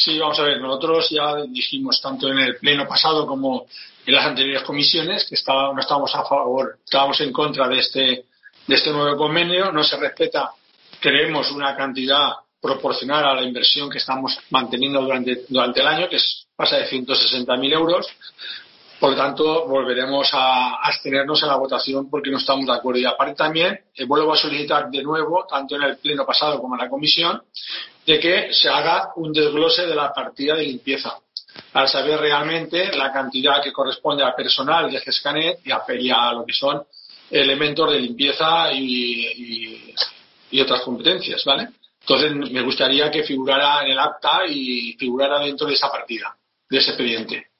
Sí, vamos a ver, nosotros ya dijimos tanto en el pleno pasado como en las anteriores comisiones que no estábamos a favor, estábamos en contra de este nuevo convenio. No se respeta, creemos, una cantidad proporcional a la inversión que estamos manteniendo durante el año, que pasa de 160.000 euros. Por lo tanto, volveremos a abstenernos en la votación porque no estamos de acuerdo. Y aparte también, vuelvo a solicitar de nuevo, tanto en el pleno pasado como en la comisión, de que se haga un desglose de la partida de limpieza para saber realmente la cantidad que corresponde al personal de GESCANET y a lo que son elementos de limpieza y otras competencias, ¿vale? Entonces, me gustaría que figurara en el acta y figurara dentro de esa partida, de ese expediente.